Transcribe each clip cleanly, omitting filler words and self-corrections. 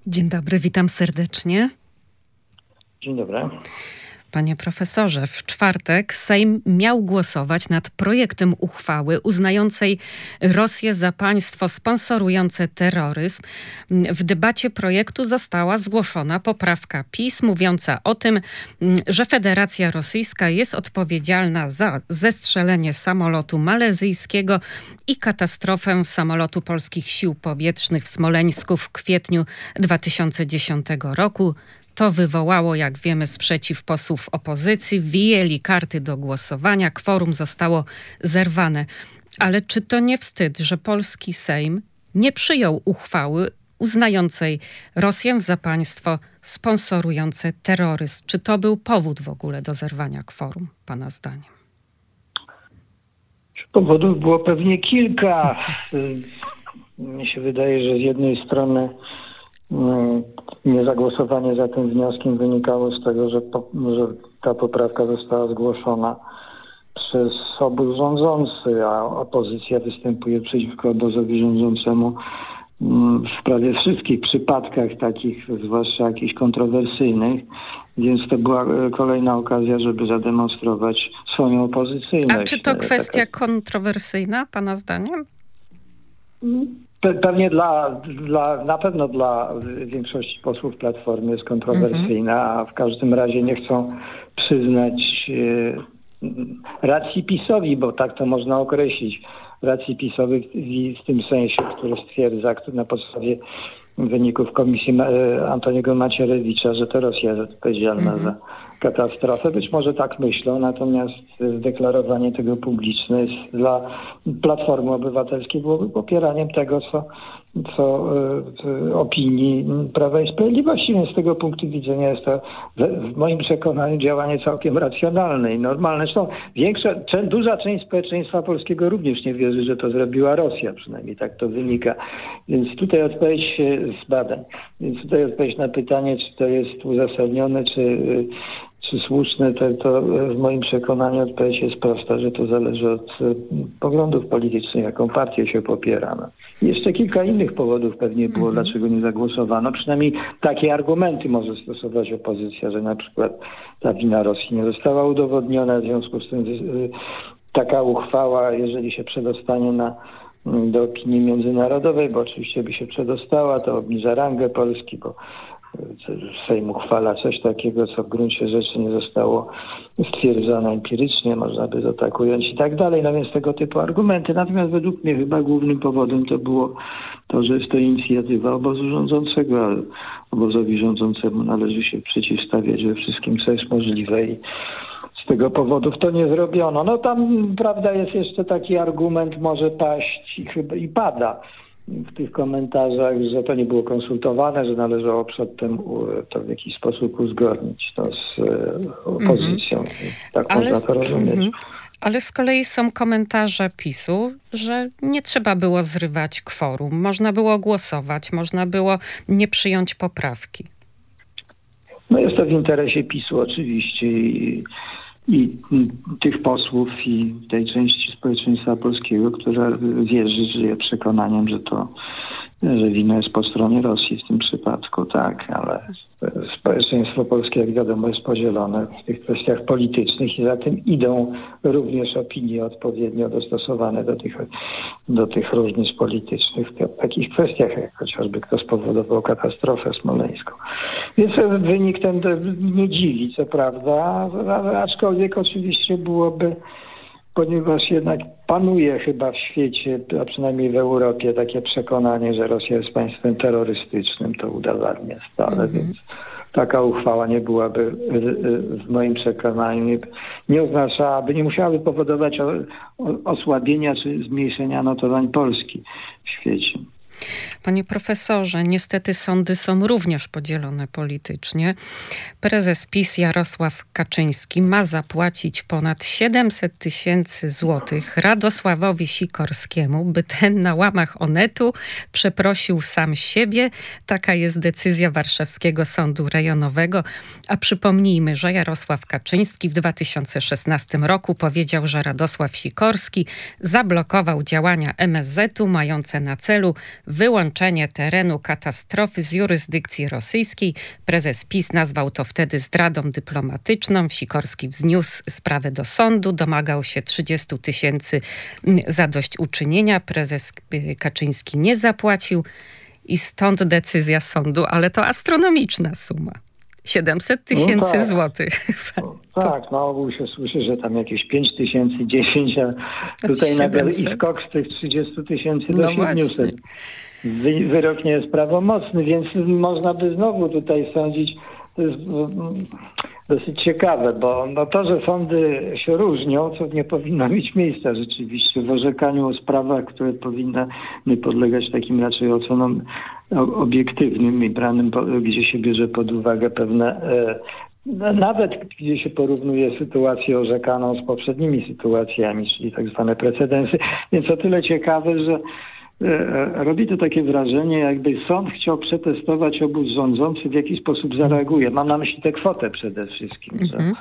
Dzień dobry, witam serdecznie. Dzień dobry. Panie profesorze, w czwartek Sejm miał głosować nad projektem uchwały uznającej Rosję za państwo sponsorujące terroryzm. W debacie projektu została zgłoszona poprawka PiS mówiąca o tym, że Federacja Rosyjska jest odpowiedzialna za zestrzelenie samolotu malezyjskiego i katastrofę samolotu polskich sił powietrznych w Smoleńsku w kwietniu 2010 roku. To wywołało, jak wiemy, sprzeciw posłów opozycji. Wyjęli karty do głosowania. Kworum zostało zerwane. Ale czy to nie wstyd, że polski Sejm nie przyjął uchwały uznającej Rosję za państwo sponsorujące terroryzm? Czy to był powód w ogóle do zerwania kworum, pana zdaniem? Powodów było pewnie kilka. Mnie się wydaje, że z jednej strony niezagłosowanie za tym wnioskiem wynikało z tego, że ta poprawka została zgłoszona przez obóz rządzący, a opozycja występuje przeciwko obozowi rządzącemu w prawie wszystkich przypadkach takich, zwłaszcza jakichś kontrowersyjnych, więc to była kolejna okazja, żeby zademonstrować swoją opozycyjność. A czy to kwestia kontrowersyjna, pana zdaniem? Pewnie na pewno dla większości posłów Platformy jest kontrowersyjna, a w każdym razie nie chcą przyznać racji PiS-owi, bo tak to można określić. Racji PiS-owych w tym sensie, który stwierdza na podstawie wyników komisji Antoniego Macierewicza, że to Rosja jest odpowiedzialna za katastrofę. Być może tak myślą, natomiast deklarowanie tego publiczne jest dla Platformy Obywatelskiej byłoby popieraniem tego, co opinii Prawa i Sprawiedliwości. Więc z tego punktu widzenia jest to w moim przekonaniu działanie całkiem racjonalne i normalne. Zresztą duża część społeczeństwa polskiego również nie wierzy, że to zrobiła Rosja, przynajmniej tak to wynika. Więc tutaj odpowiedź z badań. Więc tutaj odpowiedź na pytanie, czy to jest uzasadnione, czy słuszne, to w moim przekonaniu odpowiedź jest prosta, że to zależy od poglądów politycznych, jaką partię się popiera. No. Jeszcze kilka innych powodów pewnie było, dlaczego nie zagłosowano. Przynajmniej takie argumenty może stosować opozycja, że na przykład ta wina Rosji nie została udowodniona, w związku z tym taka uchwała, jeżeli się przedostanie do opinii międzynarodowej, bo oczywiście by się przedostała, to obniża rangę Polski, bo Sejm uchwala coś takiego, co w gruncie rzeczy nie zostało stwierdzone empirycznie, można by to tak ująć i tak dalej. No więc tego typu argumenty. Natomiast według mnie chyba głównym powodem to było to, że jest to inicjatywa obozu rządzącego, a obozowi rządzącemu należy się przeciwstawiać we wszystkim, co jest możliwe i z tego powodów to nie zrobiono. No tam, prawda, jest jeszcze taki argument, może paść i pada w tych komentarzach, że to nie było konsultowane, że należało przedtem to w jakiś sposób uzgodnić to z opozycją. Tak można to rozumieć. Ale z kolei są komentarze PiS-u, że nie trzeba było zrywać kworum. Można było głosować, można było nie przyjąć poprawki. No jest to w interesie PiS-u oczywiście i tych posłów i tej części społeczeństwa polskiego, która wierzy, żyje przekonaniem, że wina jest po stronie Rosji w tym przypadku, tak, ale społeczeństwo polskie, jak wiadomo, jest podzielone w tych kwestiach politycznych i za tym idą również opinie odpowiednio dostosowane do tych różnic politycznych w takich kwestiach, jak chociażby kto spowodował katastrofę smoleńską. Więc wynik ten nie dziwi, co prawda, aczkolwiek oczywiście byłoby, ponieważ jednak panuje chyba w świecie, a przynajmniej w Europie, takie przekonanie, że Rosja jest państwem terrorystycznym, to udowadnia stale, więc taka uchwała nie byłaby w moim przekonaniu, nie oznaczałaby, nie musiałaby powodować osłabienia czy zmniejszenia notowań Polski w świecie. Panie profesorze, niestety sądy są również podzielone politycznie. Prezes PiS Jarosław Kaczyński ma zapłacić ponad 700 000 złotych Radosławowi Sikorskiemu, by ten na łamach Onetu przeprosił sam siebie. Taka jest decyzja Warszawskiego Sądu Rejonowego. A przypomnijmy, że Jarosław Kaczyński w 2016 roku powiedział, że Radosław Sikorski zablokował działania MSZ-u mające na celu wyłączenie terenu katastrofy z jurysdykcji rosyjskiej. Prezes PiS nazwał to wtedy zdradą dyplomatyczną. Sikorski wzniósł sprawę do sądu, domagał się 30 000 zadośćuczynienia. Prezes Kaczyński nie zapłacił i stąd decyzja sądu, ale to astronomiczna suma. 700 000 złotych. Tak, na ogół się słyszy, że tam jakieś 5 000, 10, a tutaj nagle i skok z tych 30 000 do 700. Wyrok nie jest prawomocny, więc można by znowu tutaj sądzić, to jest dosyć ciekawe, bo to, że sądy się różnią, co nie powinno mieć miejsca rzeczywiście w orzekaniu o sprawach, które powinny podlegać takim raczej ocenom obiektywnym i branym, gdzie się bierze pod uwagę pewne, nawet gdzie się porównuje sytuację orzekaną z poprzednimi sytuacjami, czyli tak zwane precedensy. Więc o tyle ciekawe, że robi to takie wrażenie, jakby sąd chciał przetestować obóz rządzący, w jaki sposób zareaguje. Mam na myśli tę kwotę przede wszystkim. Że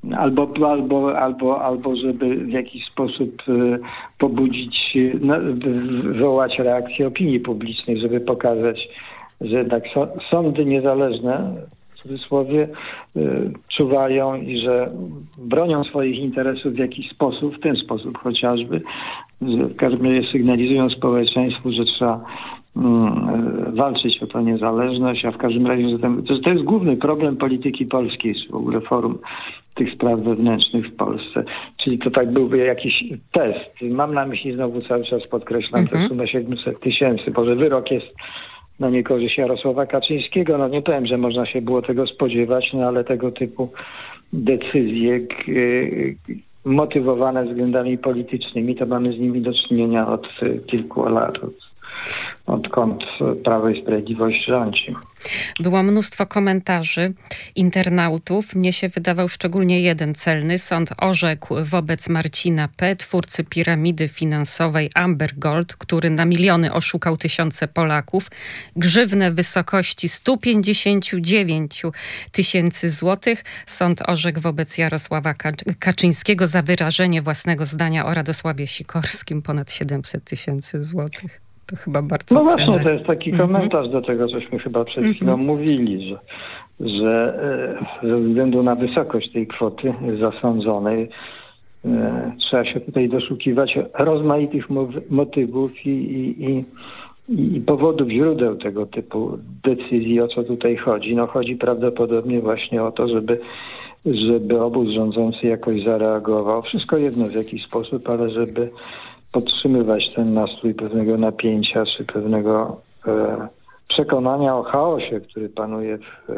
albo żeby w jakiś sposób pobudzić, wywołać reakcję opinii publicznej, żeby pokazać, że jednak sądy niezależne, w cudzysłowie, czuwają i że bronią swoich interesów w jakiś sposób, w ten sposób chociażby, że w każdym razie sygnalizują społeczeństwu, że trzeba walczyć o tę niezależność, a w każdym razie, że to jest główny problem polityki polskiej, czy w ogóle forum tych spraw wewnętrznych w Polsce. Czyli to tak byłby jakiś test. Mam na myśli, znowu cały czas podkreślam tę sumę 700 000, bo że wyrok jest na niekorzyść Jarosława Kaczyńskiego. No nie powiem, że można się było tego spodziewać, no ale tego typu decyzje motywowane względami politycznymi, to mamy z nimi do czynienia od kilku lat, odkąd Prawo i Sprawiedliwość rządzi. Było mnóstwo komentarzy internautów. Mnie się wydawał szczególnie jeden celny. Sąd orzekł wobec Marcina P., twórcy piramidy finansowej Amber Gold, który na miliony oszukał tysiące Polaków, grzywnę w wysokości 159 000 złotych. Sąd orzekł wobec Jarosława Kaczyńskiego za wyrażenie własnego zdania o Radosławie Sikorskim ponad 700 000 złotych. To chyba bardzo cenne. Właśnie, to jest taki komentarz do tego, cośmy chyba przed chwilą mówili, że ze względu na wysokość tej kwoty zasądzonej trzeba się tutaj doszukiwać rozmaitych motywów i powodów, źródeł tego typu decyzji, o co tutaj chodzi. No chodzi prawdopodobnie właśnie o to, żeby obóz rządzący jakoś zareagował. Wszystko jedno w jakiś sposób, ale żeby podtrzymywać ten nastrój pewnego napięcia, czy pewnego przekonania o chaosie, który panuje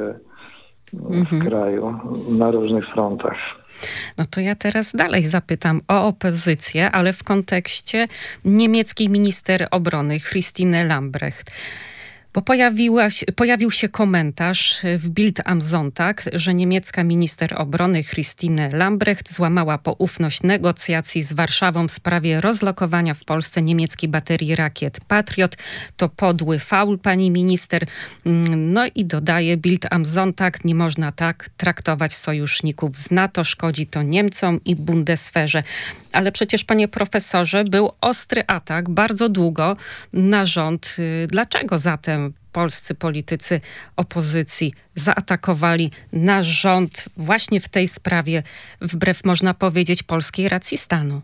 w kraju na różnych frontach. No to ja teraz dalej zapytam o opozycję, ale w kontekście niemieckiej minister obrony Christine Lambrecht. Bo pojawił się komentarz w Bild am Sonntag, że niemiecka minister obrony Christine Lambrecht złamała poufność negocjacji z Warszawą w sprawie rozlokowania w Polsce niemieckiej baterii rakiet Patriot. To podły faul, pani minister. No i dodaje Bild am Sonntag, nie można tak traktować sojuszników z NATO, szkodzi to Niemcom i Bundeswehrze. Ale przecież, panie profesorze, był ostry atak bardzo długo na rząd. Dlaczego zatem polscy politycy opozycji zaatakowali nasz rząd właśnie w tej sprawie, wbrew, można powiedzieć, polskiej racji stanu?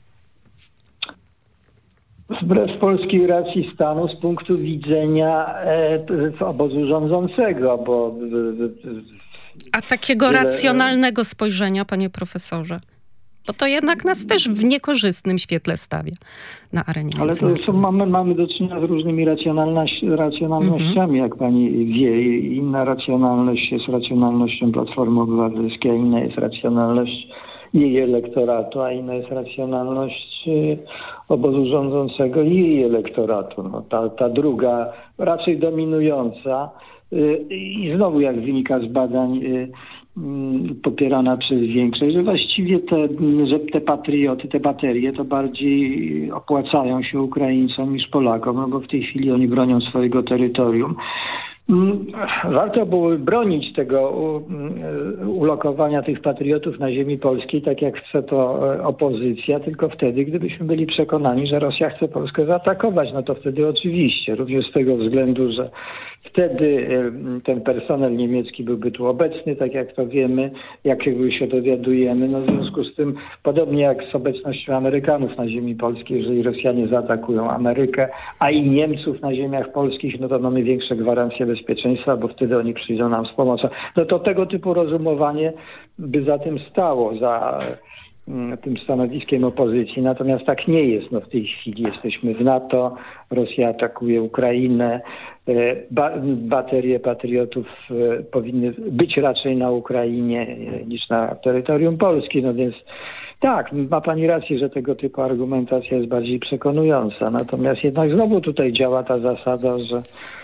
Wbrew polskiej racji stanu z punktu widzenia obozu rządzącego, bo... A takiego racjonalnego spojrzenia, panie profesorze? Bo to jednak nas też w niekorzystnym świetle stawia na arenie międzynarodowej. Ale mamy do czynienia z różnymi racjonalnościami, jak pani wie. Inna racjonalność jest racjonalnością Platformy Obywatelskiej, a inna jest racjonalność jej elektoratu, a inna jest racjonalność obozu rządzącego i jej elektoratu. No, ta druga, raczej dominująca i znowu, jak wynika z badań, popierana przez większość, że właściwie te patrioty, te baterie to bardziej opłacają się Ukraińcom niż Polakom, no bo w tej chwili oni bronią swojego terytorium. Warto było bronić tego ulokowania tych patriotów na ziemi polskiej, tak jak chce to opozycja, tylko wtedy, gdybyśmy byli przekonani, że Rosja chce Polskę zaatakować. No to wtedy oczywiście, również z tego względu, że wtedy ten personel niemiecki byłby tu obecny, tak jak to wiemy, jak się dowiadujemy. No w związku z tym, podobnie jak z obecnością Amerykanów na ziemi polskiej, jeżeli Rosjanie zaatakują Amerykę, a i Niemców na ziemiach polskich, no to mamy większe gwarancje bezpieczeństwa, bo wtedy oni przyjdą nam z pomocą. No to tego typu rozumowanie by za tym stało, za tym stanowiskiem opozycji. Natomiast tak nie jest. No w tej chwili jesteśmy w NATO, Rosja atakuje Ukrainę, baterie patriotów powinny być raczej na Ukrainie niż na terytorium Polski. No więc tak, ma pani rację, że tego typu argumentacja jest bardziej przekonująca. Natomiast jednak znowu tutaj działa ta zasada, że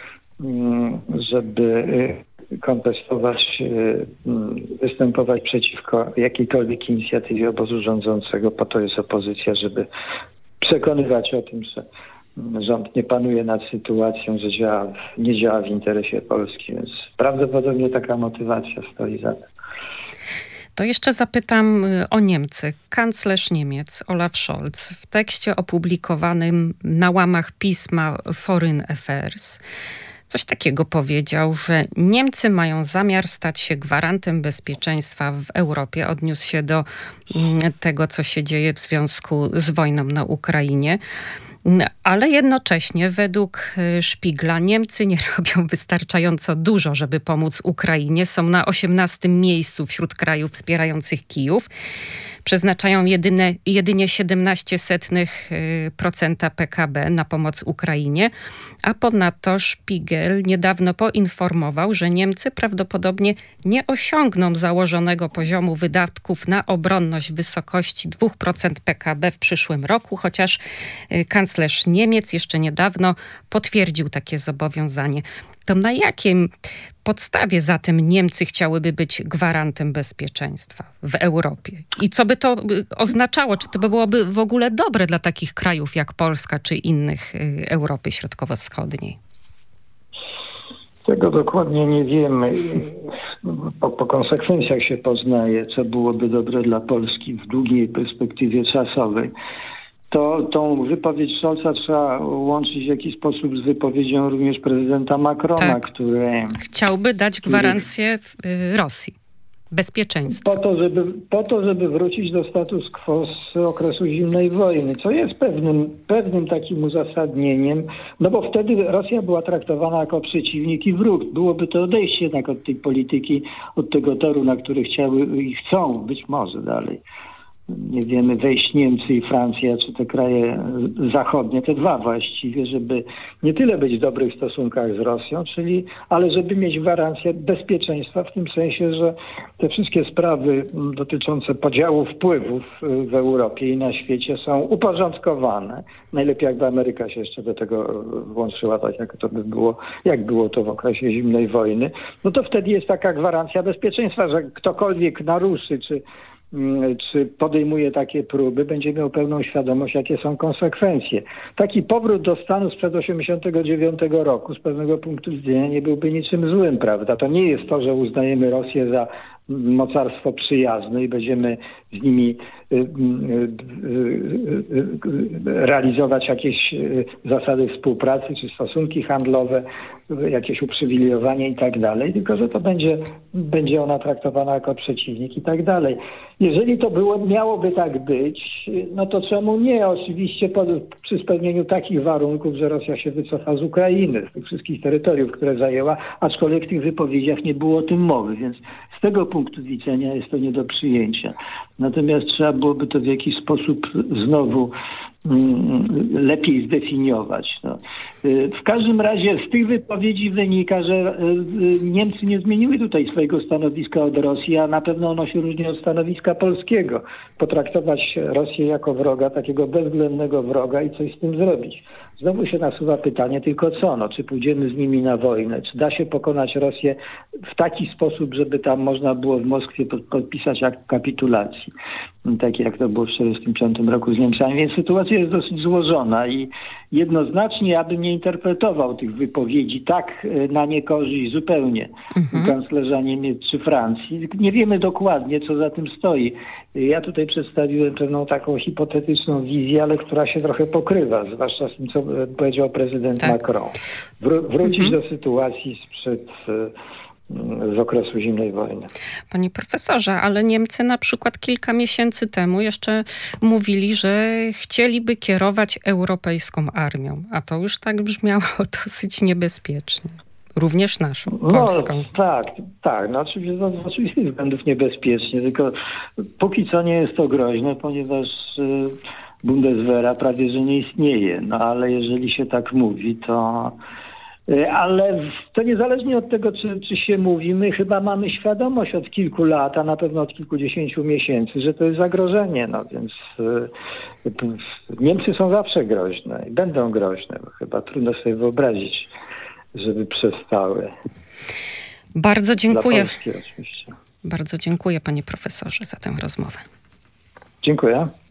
żeby kontestować, występować przeciwko jakiejkolwiek inicjatywie obozu rządzącego, po to jest opozycja, żeby przekonywać o tym, że rząd nie panuje nad sytuacją, że nie działa w interesie Polski, więc prawdopodobnie taka motywacja stoi za tym. To jeszcze zapytam o Niemcy. Kanclerz Niemiec Olaf Scholz w tekście opublikowanym na łamach pisma Foreign Affairs coś takiego powiedział, że Niemcy mają zamiar stać się gwarantem bezpieczeństwa w Europie. Odniósł się do tego, co się dzieje w związku z wojną na Ukrainie. Ale jednocześnie według Spiegla Niemcy nie robią wystarczająco dużo, żeby pomóc Ukrainie. Są na 18. miejscu wśród krajów wspierających Kijów. Przeznaczają jedynie 0,17% PKB na pomoc Ukrainie, a ponadto Spiegel niedawno poinformował, że Niemcy prawdopodobnie nie osiągną założonego poziomu wydatków na obronność w wysokości 2% PKB w przyszłym roku, chociaż kanclerz Niemiec jeszcze niedawno potwierdził takie zobowiązanie. To na jakim podstawie zatem Niemcy chciałyby być gwarantem bezpieczeństwa w Europie? I co by to oznaczało? Czy to byłoby w ogóle dobre dla takich krajów jak Polska czy innych Europy Środkowo-Wschodniej? Tego dokładnie nie wiemy. Po konsekwencjach się poznaje, co byłoby dobre dla Polski w długiej perspektywie czasowej. Tą wypowiedź Scholza trzeba łączyć w jakiś sposób z wypowiedzią również prezydenta Macrona, tak, który chciałby dać gwarancję Rosji, bezpieczeństwa. Po to, żeby wrócić do status quo z okresu zimnej wojny, co jest pewnym takim uzasadnieniem, no bo wtedy Rosja była traktowana jako przeciwnik i wróg. Byłoby to odejście jednak od tej polityki, od tego toru, na który chciały i chcą być może dalej. Nie wiemy, wejść Niemcy i Francja, czy te kraje zachodnie, te dwa właściwie, żeby nie tyle być w dobrych stosunkach z Rosją, ale żeby mieć gwarancję bezpieczeństwa w tym sensie, że te wszystkie sprawy dotyczące podziału wpływów w Europie i na świecie są uporządkowane. Najlepiej jakby Ameryka się jeszcze do tego włączyła, tak jak było to w okresie zimnej wojny, no to wtedy jest taka gwarancja bezpieczeństwa, że ktokolwiek naruszy, czy podejmuje takie próby, będzie miał pełną świadomość, jakie są konsekwencje. Taki powrót do stanu sprzed 1989 roku z pewnego punktu widzenia nie byłby niczym złym, prawda? To nie jest to, że uznajemy Rosję za mocarstwo przyjazne i będziemy z nimi realizować jakieś zasady współpracy czy stosunki handlowe, jakieś uprzywilejowanie i tak dalej, tylko że to będzie ona traktowana jako przeciwnik i tak dalej. Jeżeli to miałoby tak być, no to czemu nie? Oczywiście przy spełnieniu takich warunków, że Rosja się wycofa z Ukrainy, z tych wszystkich terytoriów, które zajęła, aczkolwiek w tych wypowiedziach nie było o tym mowy, więc z tego punktu widzenia jest to nie do przyjęcia. Natomiast trzeba byłoby to w jakiś sposób znowu lepiej zdefiniować. No. W każdym razie z tych wypowiedzi wynika, że Niemcy nie zmieniły tutaj swojego stanowiska od Rosji, a na pewno ono się różni od stanowiska polskiego. Potraktować Rosję jako wroga, takiego bezwzględnego wroga i coś z tym zrobić. Znowu się nasuwa pytanie, tylko co? No, czy pójdziemy z nimi na wojnę? Czy da się pokonać Rosję w taki sposób, żeby tam można było w Moskwie podpisać akt kapitulacji? takie jak to było w 1945 roku z Niemcami, więc sytuacja jest dosyć złożona i jednoznacznie ja bym nie interpretował tych wypowiedzi tak na niekorzyść zupełnie kanclerza Niemiec czy Francji. Nie wiemy dokładnie, co za tym stoi. Ja tutaj przedstawiłem pewną taką hipotetyczną wizję, ale która się trochę pokrywa, zwłaszcza z tym, co powiedział prezydent Macron. Wrócić do sytuacji z okresu zimnej wojny. Panie profesorze, ale Niemcy na przykład kilka miesięcy temu jeszcze mówili, że chcieliby kierować europejską armią, a to już tak brzmiało dosyć niebezpiecznie. Również naszą, polską. Tak. No oczywiście z względów niebezpiecznie, tylko póki co nie jest to groźne, ponieważ Bundeswehra prawie że nie istnieje. No ale jeżeli się tak mówi, to... Ale to niezależnie od tego, czy się mówi, my chyba mamy świadomość od kilku lat, a na pewno od kilkudziesięciu miesięcy, że to jest zagrożenie. No więc Niemcy są zawsze groźne i będą groźne. Bo chyba trudno sobie wyobrazić, żeby przestały. Bardzo dziękuję. Dla Polski oczywiście. Bardzo dziękuję, panie profesorze, za tę rozmowę. Dziękuję.